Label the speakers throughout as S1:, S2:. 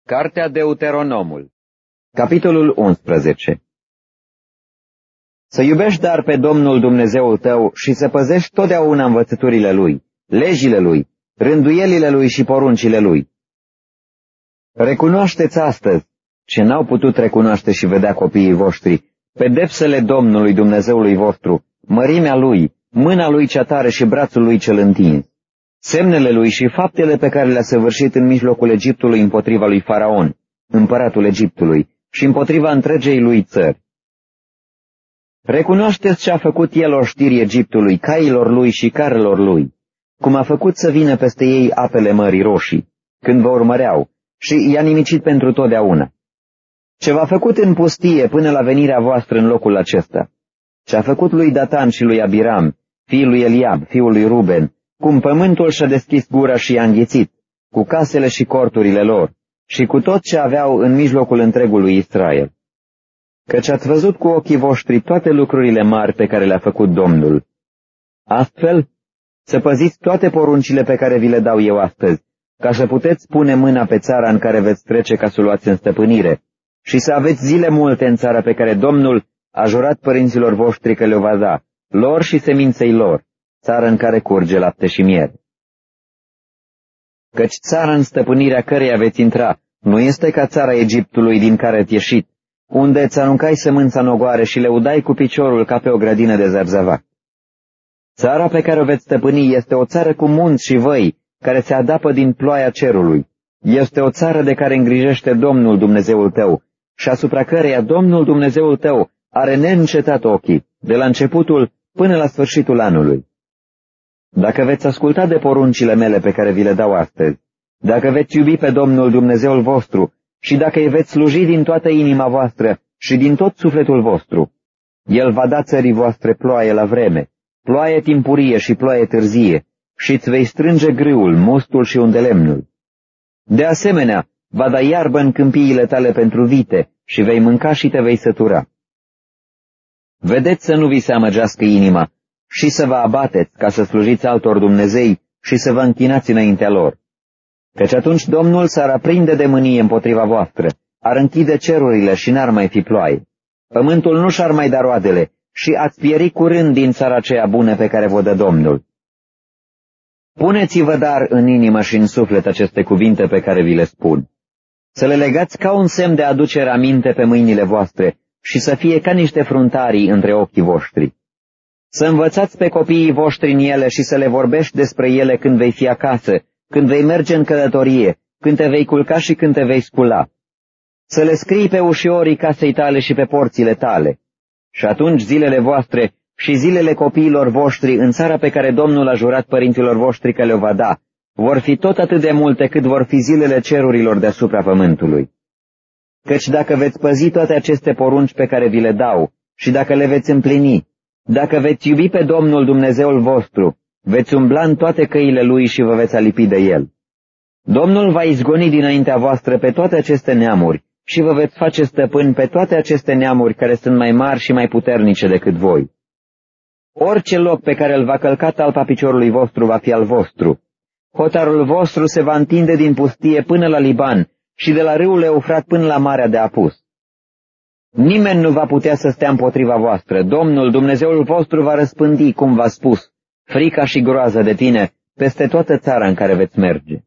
S1: Cartea Deuteronomul, capitolul 11. Să iubești dar pe Domnul Dumnezeul tău și să păzești totdeauna învățăturile Lui, legile Lui, rânduielile Lui și poruncile Lui. Recunoașteți astăzi, ce n-au putut recunoaște și vedea copiii voștri, pedepsele Domnului Dumnezeului vostru, mărimea Lui, mâna Lui cea tare și brațul Lui cel întins, semnele Lui și faptele pe care le-a săvârșit în mijlocul Egiptului împotriva lui Faraon, împăratul Egiptului, și împotriva întregei lui țări. Recunoașteți ce a făcut El oștirii Egiptului, cailor lui și carelor lui, cum a făcut să vină peste ei apele Mării Roșii, când vă urmăreau, și i-a nimicit pentru totdeauna. Ce v-a făcut în pustie până la venirea voastră în locul acesta, ce a făcut lui Datan și lui Abiram, fiul lui Eliab, fiul lui Ruben, cum pământul și-a deschis gura și i-a înghițit, cu casele și corturile lor, și cu tot ce aveau în mijlocul întregului Israel. Căci ați văzut cu ochii voștri toate lucrurile mari pe care le-a făcut Domnul. Astfel, să păziți toate poruncile pe care vi le dau eu astăzi, ca să puteți pune mâna pe țara în care veți trece ca să o luați în stăpânire, și să aveți zile multe în țara pe care Domnul a jurat părinților voștri că le-o va da, lor și seminței lor, țară în care curge lapte și miere. Căci țara în stăpânirea căreia veți intra nu este ca țara Egiptului din care ați ieșit, unde îți aruncai sămânța în ogoare și le udai cu piciorul ca pe o grădină de zarzavac. Țara pe care o veți stăpâni este o țară cu munți și văi, care se adapă din ploaia cerului. Este o țară de care îngrijește Domnul Dumnezeul tău și asupra căreia Domnul Dumnezeul tău are neîncetat ochii, de la începutul până la sfârșitul anului. Dacă veți asculta de poruncile mele pe care vi le dau astăzi, dacă veți iubi pe Domnul Dumnezeul vostru și dacă îi veți sluji din toată inima voastră și din tot sufletul vostru, El va da țării voastre ploaie la vreme, ploaie timpurie și ploaie târzie, și îți vei strânge grâul, mustul și undelemnul. De asemenea, va da iarbă în câmpiile tale pentru vite și vei mânca și te vei sătura. Vedeți să nu vi se amăgească inima și să vă abateți ca să slujiți altor Dumnezei și să vă închinați înaintea lor. Căci atunci Domnul s-ar aprinde de mânie împotriva voastră, ar închide cerurile și n-ar mai fi ploaie. Pământul nu și-ar mai da roadele și ați pieri curând din țara aceea bună pe care vă dă Domnul. Puneți-vă dar în inimă și în suflet aceste cuvinte pe care vi le spun. Să le legați ca un semn de aducere aminte pe mâinile voastre și să fie ca niște fruntarii între ochii voștri. Să învățați pe copiii voștri în ele și să le vorbești despre ele când vei fi acasă, când vei merge în călătorie, când te vei culca și când te vei scula. Să le scrii pe ușiorii casei tale și pe porțile tale. Și atunci zilele voastre și zilele copiilor voștri în țara pe care Domnul a jurat părinților voștri că le-o va da, vor fi tot atât de multe cât vor fi zilele cerurilor deasupra pământului. Căci dacă veți păzi toate aceste porunci pe care vi le dau și dacă le veți împlini, dacă veți iubi pe Domnul Dumnezeul vostru, veți umbla în toate căile Lui și vă veți alipi de El. Domnul va izgoni dinaintea voastră pe toate aceste neamuri și vă veți face stăpâni pe toate aceste neamuri care sunt mai mari și mai puternice decât voi. Orice loc pe care îl va călca talpa piciorului vostru va fi al vostru. Hotarul vostru se va întinde din pustie până la Liban și de la râul Eufrat până la Marea de Apus. Nimeni nu va putea să stea împotriva voastră. Domnul Dumnezeul vostru va răspândi, cum v-a spus, frica și groaza de tine peste toată țara în care veți merge.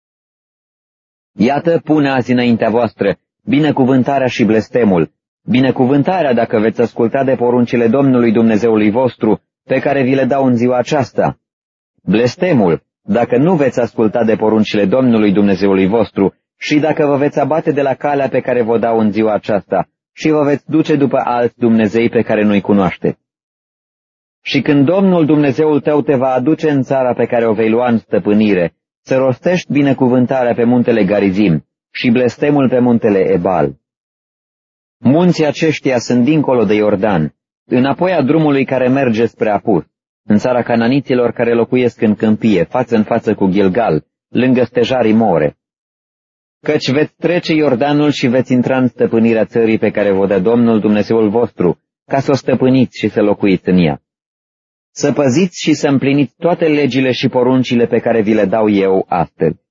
S1: Iată, pune azi înaintea voastră binecuvântarea și blestemul, binecuvântarea dacă veți asculta de poruncile Domnului Dumnezeului vostru, pe care vi le dau în ziua aceasta. Blestemul, dacă nu veți asculta de poruncile Domnului Dumnezeului vostru și dacă vă veți abate de la calea pe care vă dau în ziua aceasta și vă veți duce după alți Dumnezei pe care nu-i cunoașteți. Și când Domnul Dumnezeul tău te va aduce în țara pe care o vei lua în stăpânire, să rostești binecuvântarea pe muntele Garizim și blestemul pe muntele Ebal. Munții aceștia sunt dincolo de Iordan, înapoi a drumului care merge spre Apus, în țara cananiților care locuiesc în câmpie, față în față cu Gilgal, lângă stejarii More. Căci veți trece Iordanul și veți intra în stăpânirea țării pe care vă dă Domnul Dumnezeul vostru, ca să o stăpâniți și să locuiți în ea. Să păziți și să împliniți toate legile și poruncile pe care vi le dau eu astăzi.